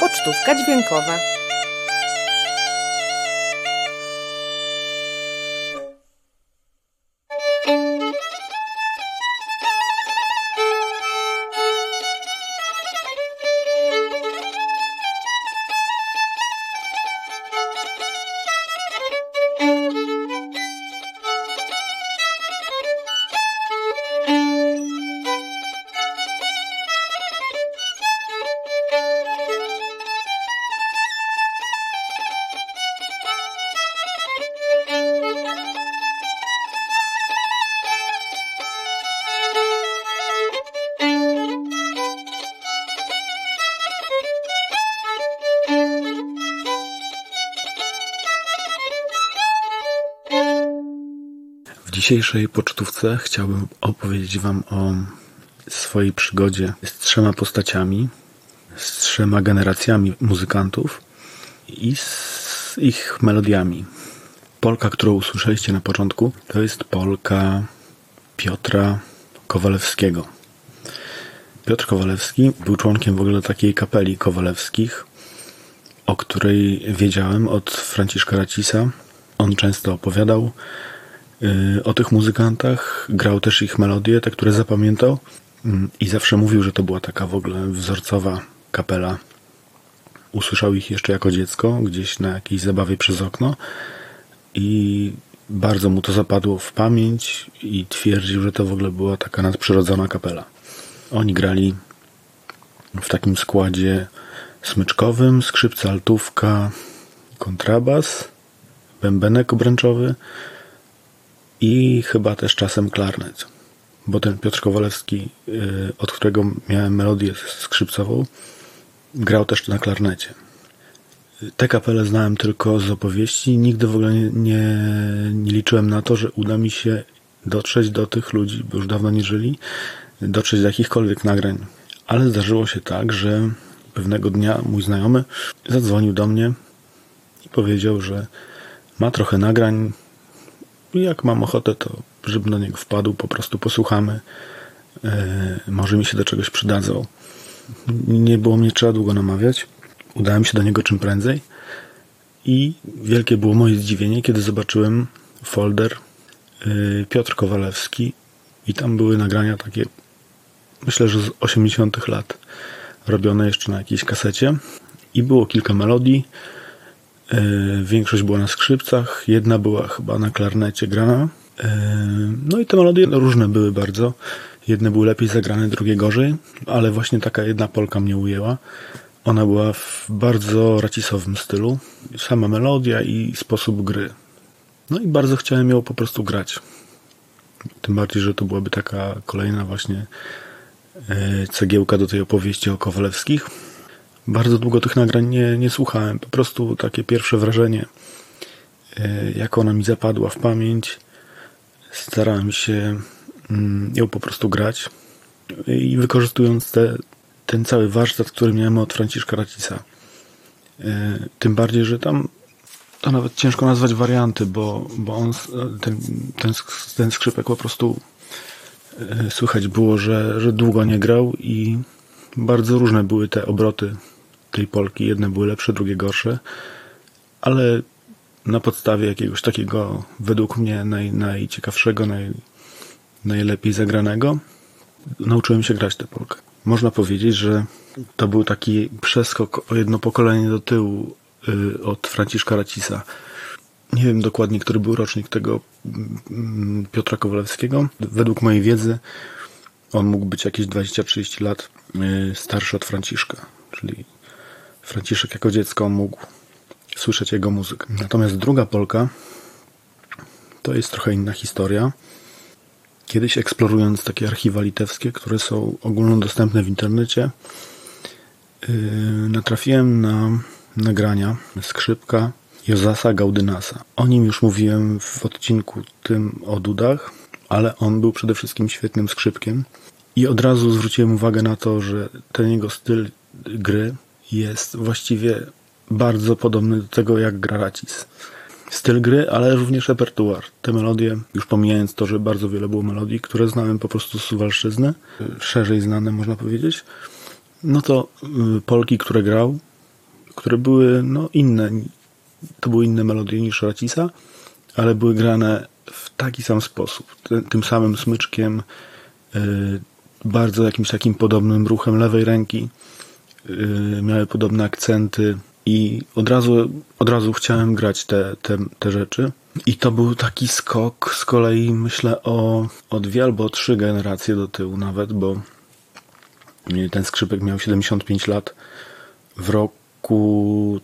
Pocztówka dźwiękowa. W dzisiejszej pocztówce chciałbym opowiedzieć Wam o swojej przygodzie z 3 postaciami, z 3 generacjami muzykantów i z ich melodiami. Polka, którą usłyszeliście na początku, to jest polka Piotra Kowalewskiego. Piotr Kowalewski był członkiem w ogóle takiej kapeli Kowalewskich, o której wiedziałem od Franciszka Racisa. On często opowiadał o tych muzykantach, grał też ich melodie, te, które zapamiętał, i zawsze mówił, że to była taka w ogóle wzorcowa kapela. Usłyszał ich jeszcze jako dziecko, gdzieś na jakiejś zabawie przez okno i bardzo mu to zapadło w pamięć i twierdził, że to w ogóle była taka nadprzyrodzona kapela. Oni grali w takim składzie smyczkowym, skrzypce, altówka, kontrabas, bębenek obręczowy i chyba też czasem klarnet. Bo ten Piotr Kowalewski, od którego miałem melodię skrzypcową, grał też na klarnecie. Tę kapelę znałem tylko z opowieści. Nigdy w ogóle nie liczyłem na to, że uda mi się dotrzeć do tych ludzi, bo już dawno nie żyli, dotrzeć do jakichkolwiek nagrań. Ale zdarzyło się tak, że pewnego dnia mój znajomy zadzwonił do mnie i powiedział, że ma trochę nagrań i jak mam ochotę, to żebym do niego wpadł, po prostu posłuchamy. Może mi się do czegoś przydadzą. Nie było mnie trzeba długo namawiać. Udałem się do niego czym prędzej i wielkie było moje zdziwienie, kiedy zobaczyłem folder Piotr Kowalewski i tam były nagrania takie, myślę, że z 80 lat, robione jeszcze na jakiejś kasecie i było kilka melodii. Większość była na skrzypcach, jedna była chyba na klarnecie grana. No i te melodie różne były bardzo. Jedne były lepiej zagrane, drugie gorzej, ale właśnie taka jedna polka mnie ujęła. Ona była w bardzo racisowym stylu. Sama melodia i sposób gry. No i bardzo chciałem ją po prostu grać. Tym bardziej, że to byłaby taka kolejna właśnie cegiełka do tej opowieści o Kowalewskich. Bardzo długo tych nagrań nie słuchałem. Po prostu takie pierwsze wrażenie, jak ona mi zapadła w pamięć. Starałem się ją po prostu grać i wykorzystując ten cały warsztat, który miałem od Franciszka Racisa. Tym bardziej, że tam to nawet ciężko nazwać warianty, bo on, ten skrzypek po prostu słychać było, że długo nie grał i bardzo różne były te obroty tej polki. Jedne były lepsze, drugie gorsze, ale na podstawie jakiegoś takiego, według mnie najciekawszego, najlepiej zagranego, nauczyłem się grać tę polkę. Można powiedzieć, że to był taki przeskok o jedno pokolenie do tyłu od Franciszka Racisa. Nie wiem dokładnie, który był rocznik tego Piotra Kowalewskiego. Według mojej wiedzy on mógł być jakieś 20-30 lat starszy od Franciszka. Czyli Franciszek jako dziecko mógł słyszeć jego muzykę. Natomiast druga polka to jest trochę inna historia. Kiedyś eksplorując takie archiwa litewskie, które są ogólnodostępne w internecie, natrafiłem na nagrania skrzypka Jozasa Gaudynasa. O nim już mówiłem w odcinku tym o dudach, ale on był przede wszystkim świetnym skrzypkiem i od razu zwróciłem uwagę na to, że ten jego styl gry jest właściwie bardzo podobny do tego, jak gra Racis. Styl gry, ale również repertuar. Te melodie, już pomijając to, że bardzo wiele było melodii, które znałem po prostu z Suwalszczyzny, szerzej znane można powiedzieć, no to polki, które grał, które były inne. To były inne melodie niż Racisa, ale były grane w taki sam sposób. Tym samym smyczkiem, bardzo jakimś takim podobnym ruchem lewej ręki. Miały podobne akcenty i od razu chciałem grać te rzeczy. I to był taki skok z kolei, myślę, o 2 albo 3 generacje do tyłu nawet, bo ten skrzypek miał 75 lat w roku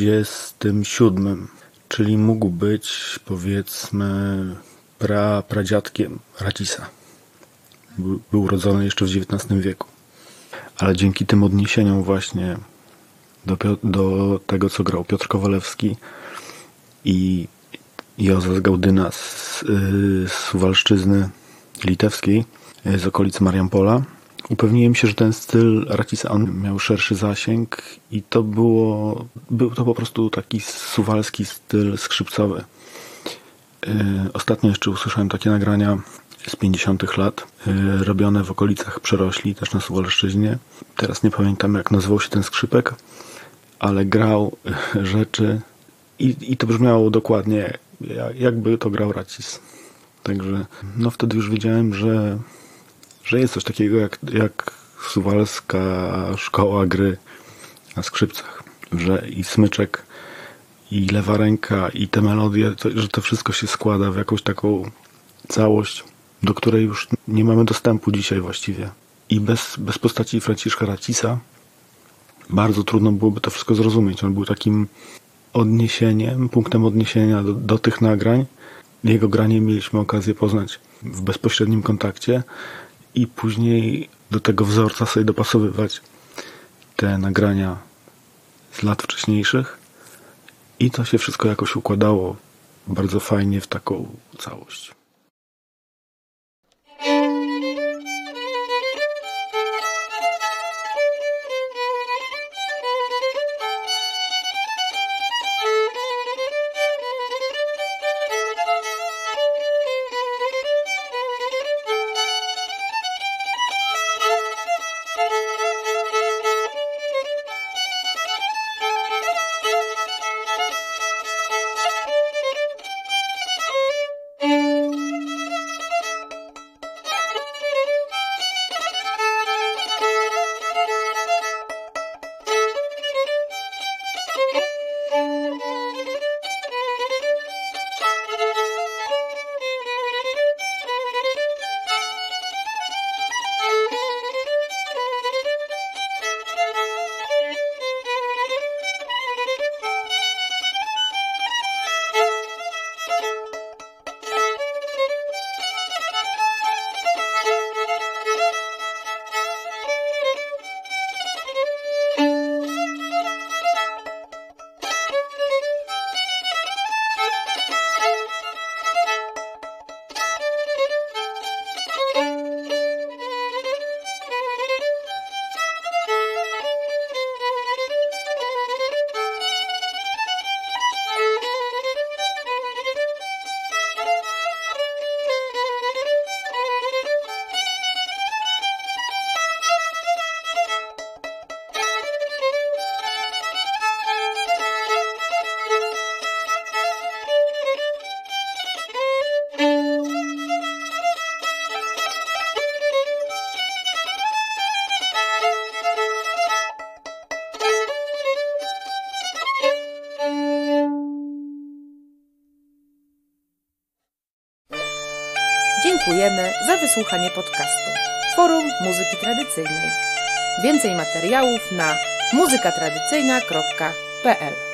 37, czyli mógł być, powiedzmy, pradziadkiem Racisa. Był urodzony jeszcze w XIX wieku. Ale dzięki tym odniesieniom właśnie do tego, co grał Piotr Kowalewski i Józef Gaudyna z Suwalszczyzny litewskiej, z okolic Mariampola, upewniłem się, że ten styl Racisa, on miał szerszy zasięg i był to po prostu taki suwalski styl skrzypcowy. Ostatnio jeszcze usłyszałem takie nagrania z 50 lat, robione w okolicach Przerośli, też na Suwalszczyźnie. Teraz nie pamiętam, jak nazywał się ten skrzypek, ale grał rzeczy i to brzmiało dokładnie, jakby to grał Racis. Także wtedy już wiedziałem, że jest coś takiego jak suwalska szkoła gry na skrzypcach, że i smyczek, i lewa ręka, i te melodie, że to wszystko się składa w jakąś taką całość, do której już nie mamy dostępu dzisiaj właściwie. I bez postaci Franciszka Racisa bardzo trudno byłoby to wszystko zrozumieć. On był takim odniesieniem, punktem odniesienia do tych nagrań. Jego granie mieliśmy okazję poznać w bezpośrednim kontakcie i później do tego wzorca sobie dopasowywać te nagrania z lat wcześniejszych i to się wszystko jakoś układało bardzo fajnie w taką całość. Dziękujemy za wysłuchanie podcastu Forum Muzyki Tradycyjnej. Więcej materiałów na muzykatradycyjna.pl